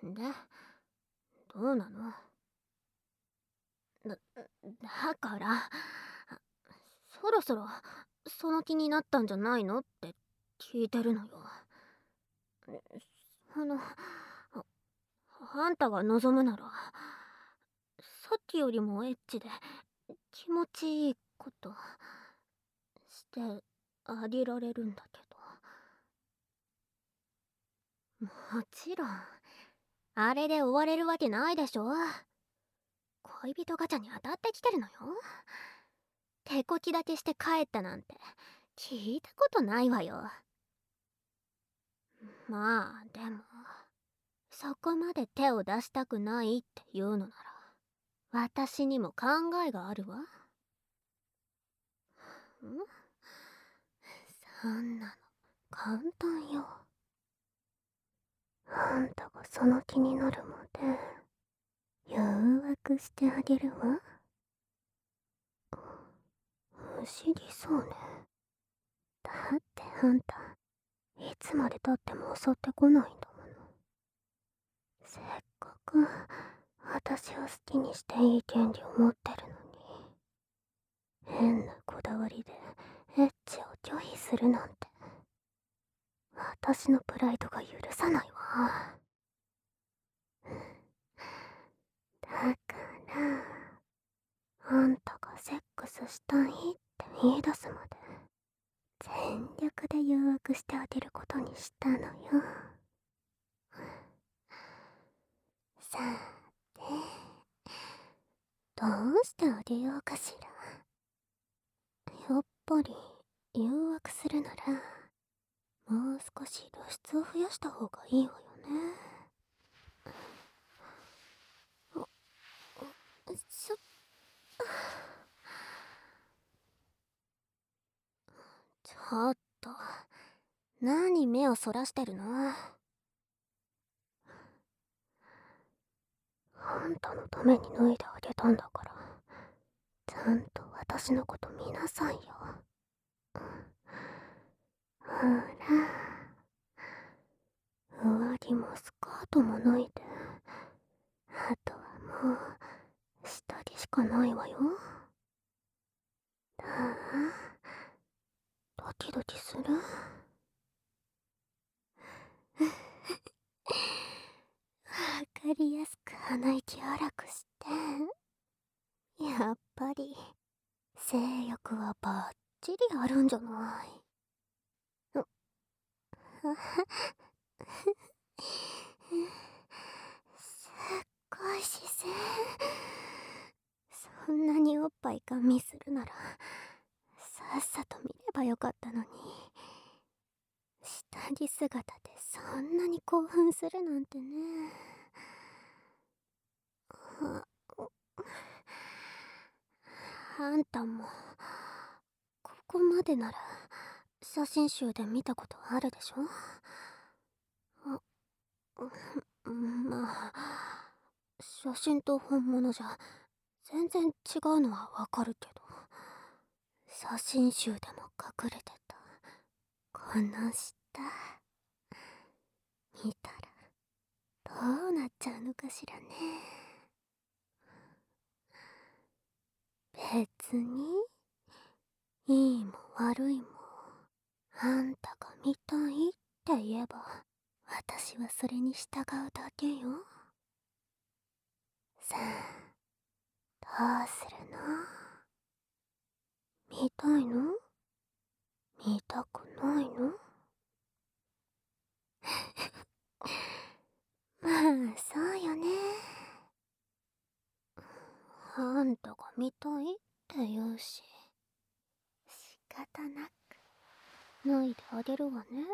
で、どうなの？だ、だから、そろそろその気になったんじゃないのって聞いてるのよ。あの、あんたが望むなら、さっきよりもエッチで気持ちいいことしてあげられるんだけど。もちろん、あれで終われるわけないでしょ。恋人ガチャに当たってきてるのよ。手こきだけして帰ったなんて聞いたことないわよ。まあでも、そこまで手を出したくないって言うのなら、私にも考えがあるわ。そんなの簡単よ。あんたがその気になるまで誘惑してあげるわ。不思議そうね。だってあんたいつまでたっても襲ってこないんだもの。せっかく私を好きにしていい権利を持ってるのに、変なこだわりでエッチを拒否するなんて、私のプライドが許さないわ。だからあんたがセックスしたいって言い出すまで全力で誘惑してあげることにしたのよ。さて、どうしてあげようかしら。やっぱり誘惑するならもう少し露出を増やした方がいいわよね。ちょちょっと、何目をそらしてるの？あんたのために脱いであげたんだから、ちゃんと私のこと見なさいよ。ほら、上着もスカートも脱いで、あとはもう下着しかないわよ。だあ、ドキドキする？わかりやすく鼻息荒くして。やっぱり性欲はバッチリあるんじゃない？すっごい姿勢。そんなにおっぱいガン見するならさっさと見ればよかったのに。下着姿でそんなに興奮するなんてね。あんたもここまでなら写真集で見たことあるでしょ？まあ、写真と本物じゃ全然違うのはわかるけど、写真集でも隠れてたこの下見たらどうなっちゃうのかしらね。別にいいも悪いもあんたが見たいって言えば私はそれに従うだけよ。さあ、どうするの？見たいの？見たくないの？まあそうよね。あんたが見たいって言うし、仕方なく脱いであげるわね。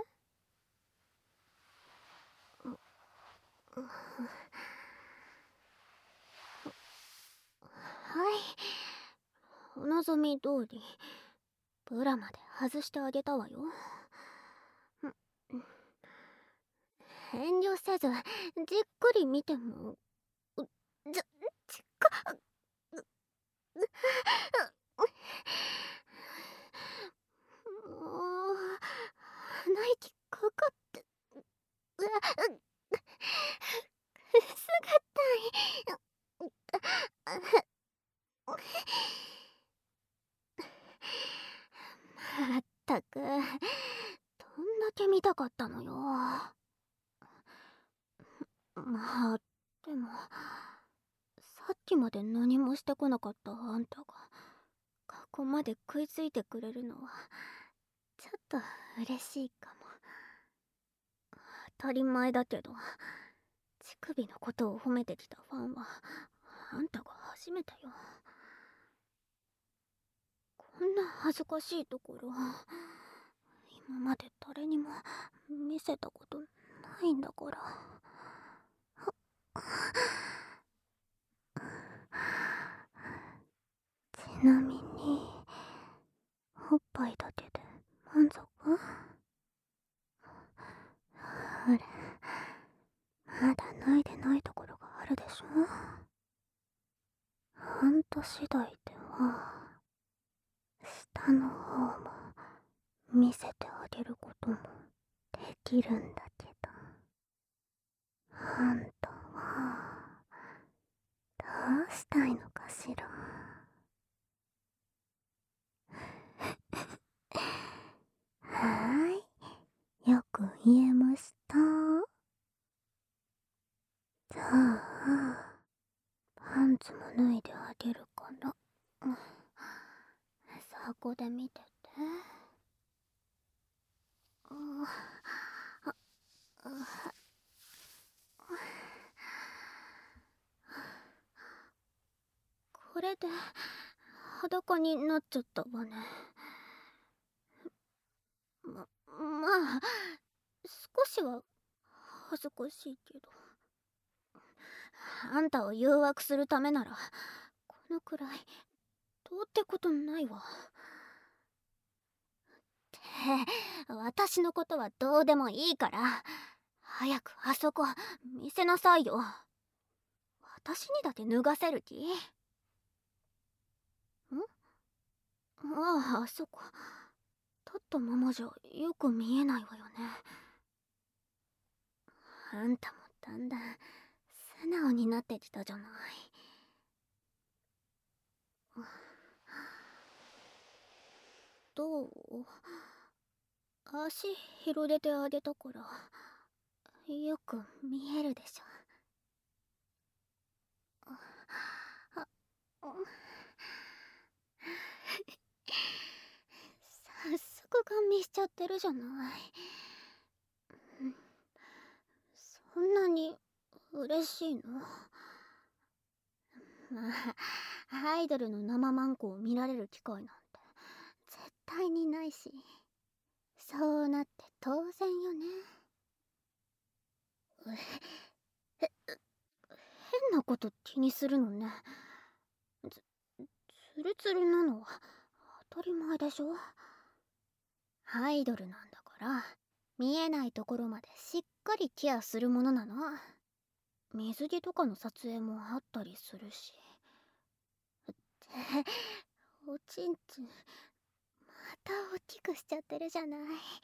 はい、お望み通りブラまで外してあげたわよ。遠慮せずじっくり見ても、ちかもう鼻息かかって、うわっかったのよ。まあ、でも、さっきまで何もしてこなかったあんたが、ここまで食いついてくれるのは、ちょっと嬉しいかも。当たり前だけど、乳首のことを褒めてきたファンは、あんたが初めてよ。こんな恥ずかしいところ、今まで誰にも見せたことないんだから。ちなみに、おっぱいだけで満足？あれ、まだ脱いでないところがあるでしょ？あんた次第では、下の方も見せてあげることもできるんだけど、あんたはどうしたいのかしら。はーい、よく言えました。じゃあ、パンツも脱いであげるから、そこで見てて。これで裸になっちゃったわね。まあ、少しは恥ずかしいけど。あんたを誘惑するためなら、このくらい、どうってことないわ。って、私のことはどうでもいいから、早くあそこ、見せなさいよ。私にだけ脱がせる気？ああ、あそこ。立ったままじゃよく見えないわよね。あんたもだんだん素直になってきたじゃない。どう？足広げてあげたからよく見えるでしょ。あ、早速ガン見しちゃってるじゃない。そんなに嬉しいの？まあ、アイドルの生マンコを見られる機会なんて絶対にないし、そうなって当然よね。変なこと気にするのね。ツルツルなのは当たり前でしょ。アイドルなんだから見えないところまでしっかりケアするものなの。水着とかの撮影もあったりするし。っておちんちんまた大きくしちゃってるじゃない。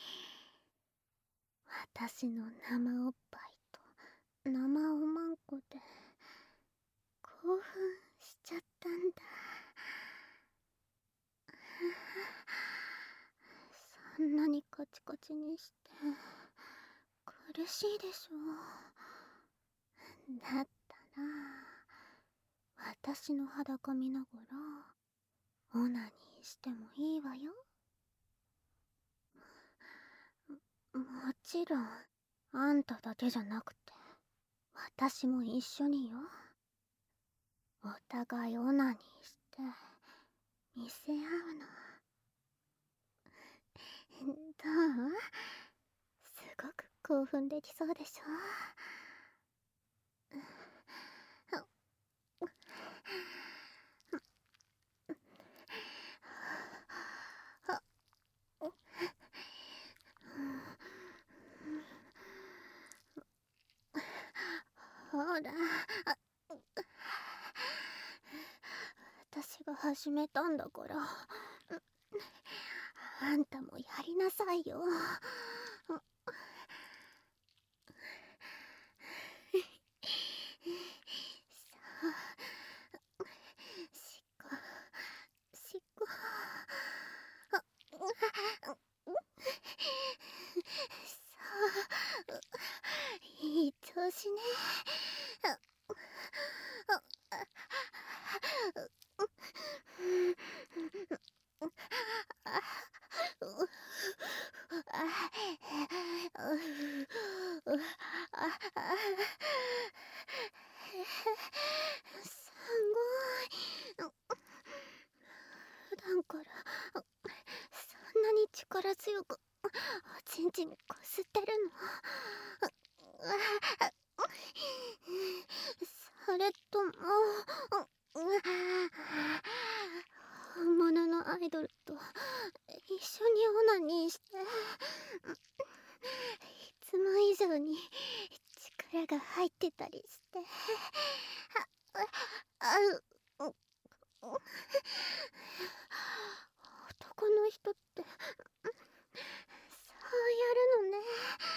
私の生おっぱいと生おまんこで興奮しちゃったんだ。そんなにカチカチにして苦しいでしょ。だったら私の裸見ながらオナニーしてもいいわよ。もちろんあんただけじゃなくて私も一緒によ。お互いオナニーして見せ合うの。どう？すごく興奮できそうでしょ。ほら、私が始めたんだから、あんたもやりなさいよ。しこしこ、 ろうしね。すごい。普段からそんなに力強くおちんちんこすってるの？それとも本物のアイドルと一緒にオナニーしていつも以上に力が入ってたりして、男の人ってそうやるのね。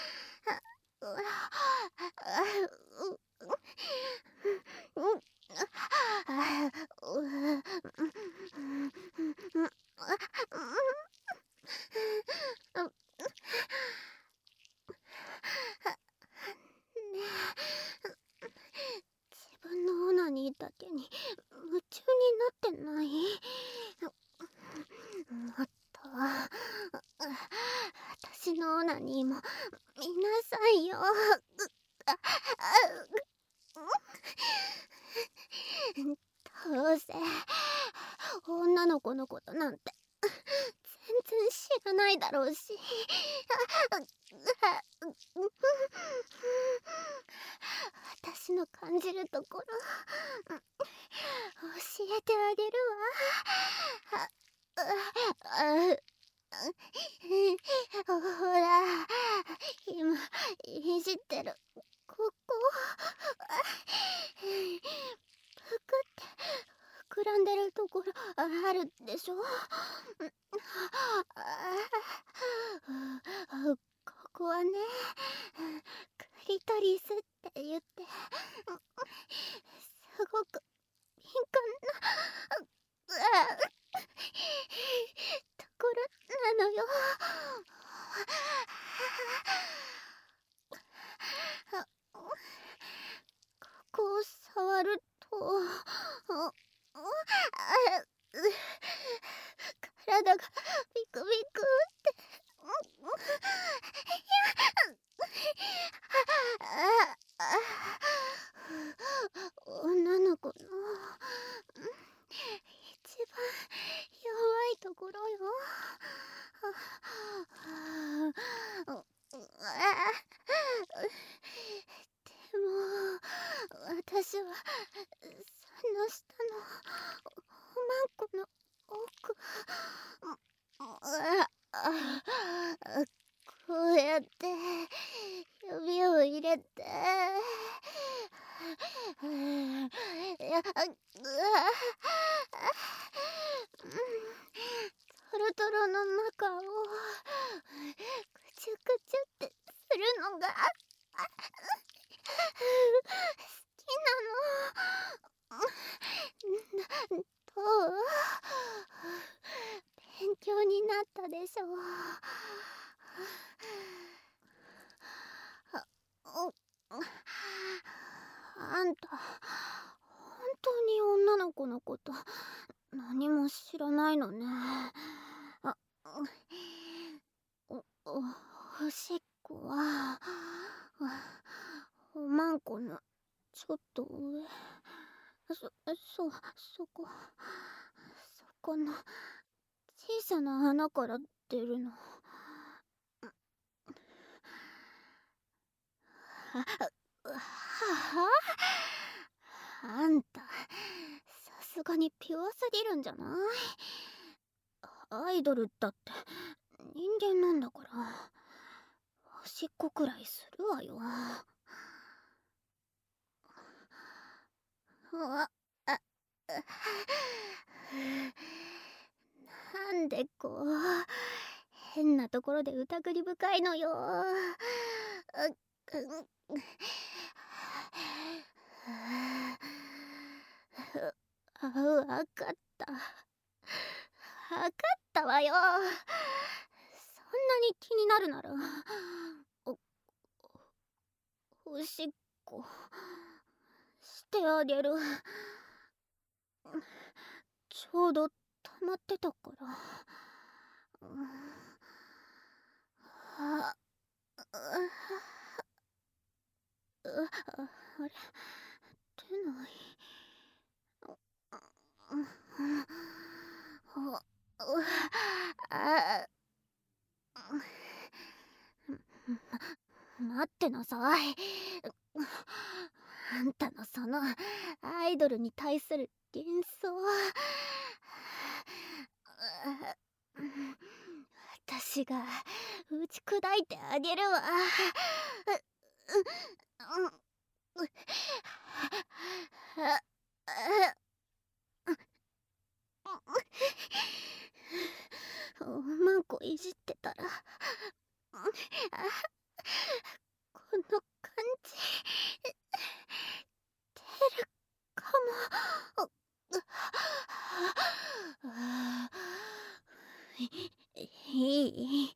自分のオナニーだけに夢中になってない？もっと私のオナニーも見なさいよ。どうせ女の子のことなんて全然知らないだろうし。私の感じるところ教えてあげるわ。ほら、今いじってるここ、ぷくって膨らんでるところあるでしょ。ここはね、クリトリスって言って、すごく敏感なところなのよ。ここを触ると体がビクビクって女の子の一番弱いところよ。でも私はその下のおまんこの奥、こうやって指を入れてトロトロの中をくちゅくちゅってするのが好きなの。どう？勉強になったでしょう。あんた本当に女の子のこと何も知らないのね。おしっこはおまんこのちょっと上、そこの小さな穴から出るの。あんたさすがにピュアすぎるんじゃない？アイドルだって人間なんだからおしっこくらいするわよ。なんでこう変なところで疑り深いのよ。わかった。わかったわよ。そんなに気になるならおしっこしてあげる。ちょうど溜まってたから。ああれ出ない。待ってなさい。あんたのそのアイドルに対する幻想、私が打ち砕いてあげるわ。マンコいじってたらこの感じ出るかも。いい、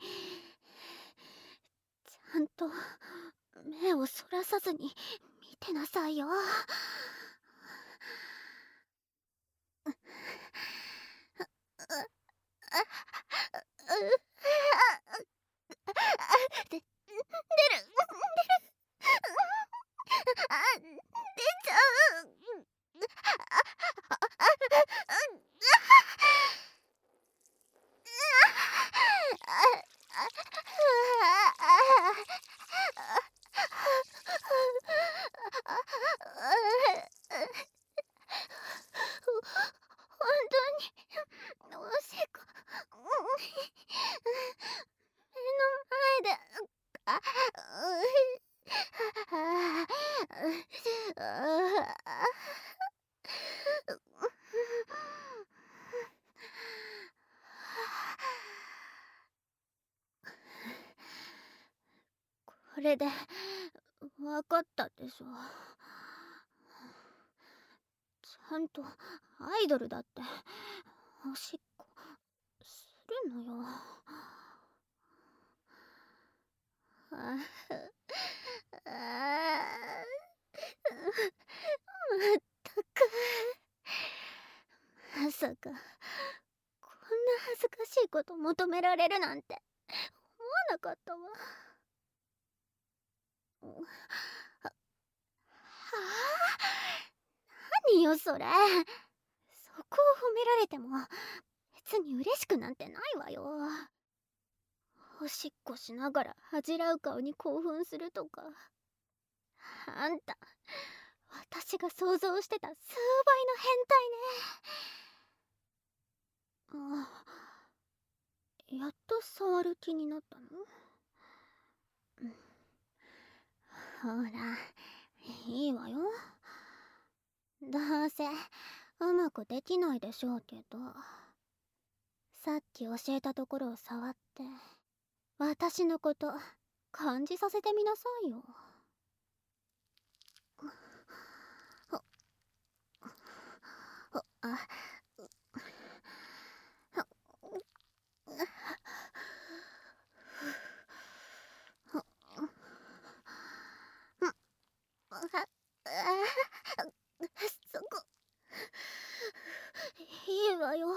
ちゃんと目をそらさずに見てなさいよ。出る出ちゃう。本当におしっこ目の前でこれでわかったでしょ。ちゃんとアイドルだっておしっこするのよ。まったく、まさかこんな恥ずかしいこと求められるなんて思わなかったわ。は何よそれ。そこを褒められても別に嬉しくなんてないわよ。おしっこしながら恥じらう顔に興奮するとか、あんた私が想像してた数倍の変態ね。やっと触る気になったの？ほら、いいわよ。どうせうまくできないでしょうけど、さっき教えたところを触って私のこと感じさせてみなさいよ。あそこいいわよ。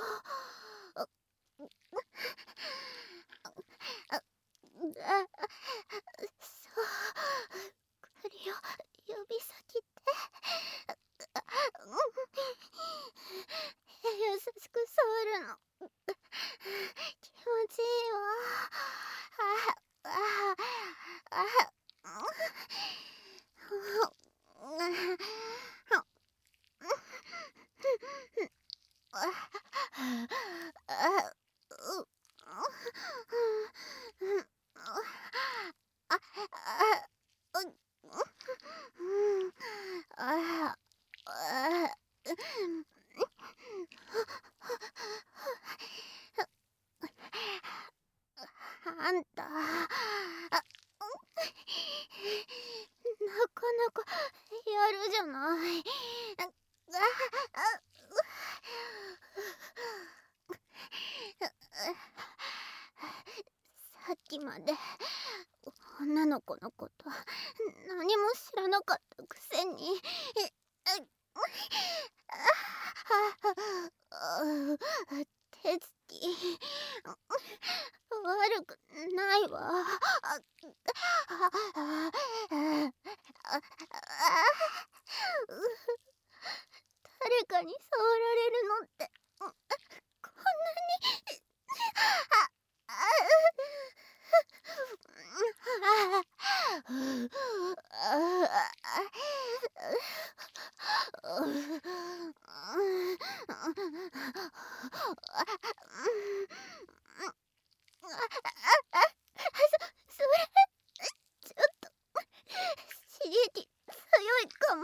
そう首を指先で優しく触るの気持ちいいわ。あんたなかなかやるじゃない。さっきまで女の子のこと何も知らなかったくせに。手つき悪くないわ。誰かに触られるのってこんなにそれちょっと刺激強いかも。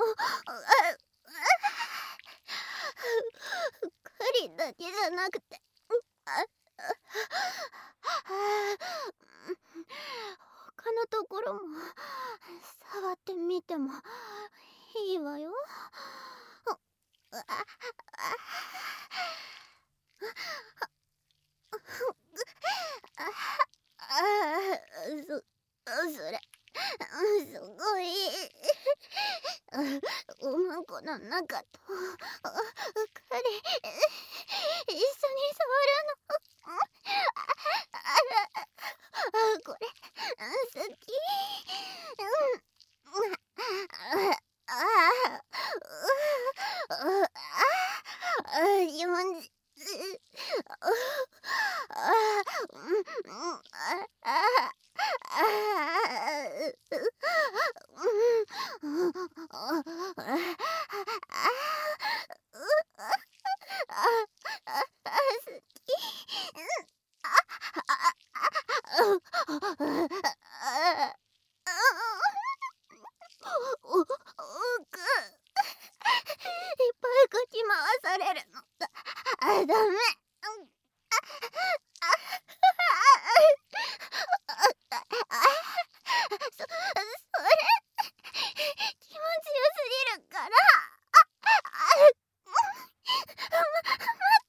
狩りだけじゃなくて他のところも触ってみてもいいわよ。それすごいおまんこの中と彼一緒に触るのこれ好き。40いっぱいかき回されるのダメ。それ気持ちよすぎるから。待って。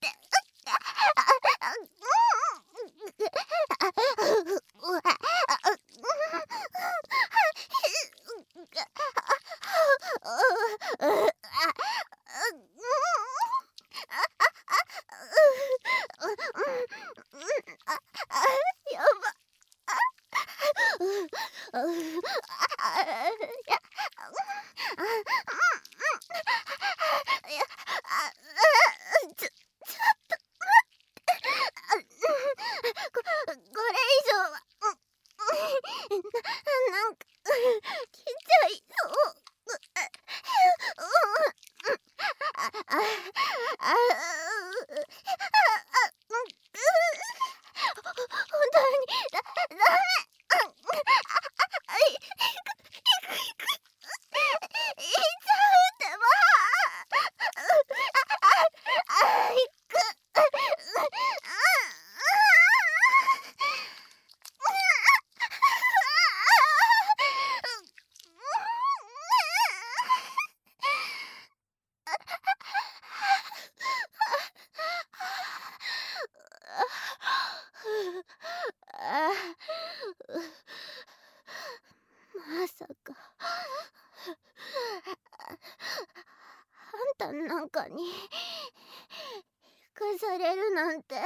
やば。ちょっとこれ以上はなんか来ちゃいそう。本当にダメ。いっちゃうってば。いく。まさかあんたなんかに生かされるなんて。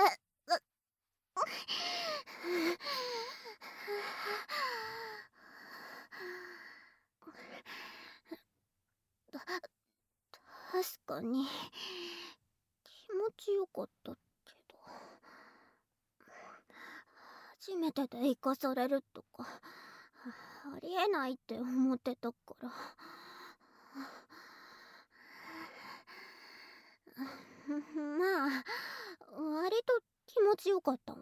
確かに気持ちよかったけど、初めてで生かされるとかありえないって思ってたから。まあ割と気持ちよかったわ。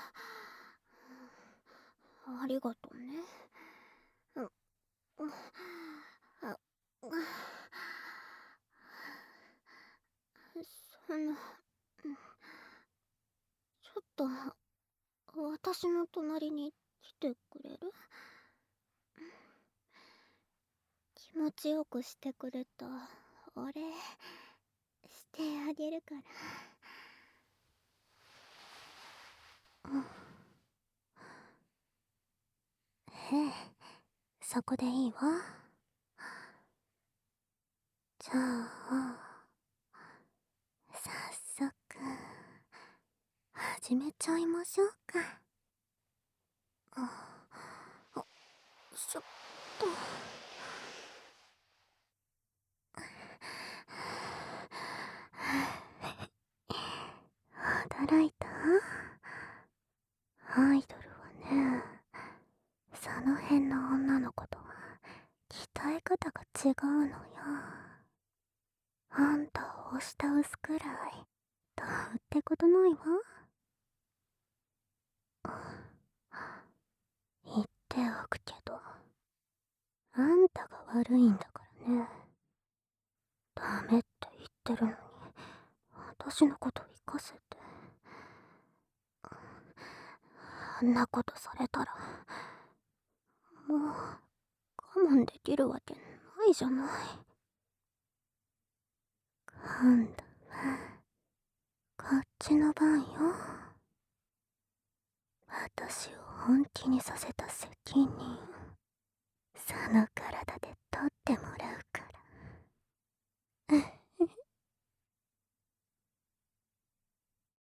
ありがとうね。あそのちょっと私の隣に来てくれる？気持ちよくしてくれたお礼してあげるから。ええ、そこでいいわ。 じゃあ、早速、始めちゃいましょうか。あ、ちょっと。驚いた？アイドルはね、その辺の女の子とは鍛え方が違うのよ。あんたを押し倒すくらいどうってことないわ。言っておくけど、あんたが悪いんだからね。ダメって言ってるのに私のこと生かせて。あんなことされたらもう我慢できるわけないじゃない。今度はこっちの番よ。私を本気にさせた責任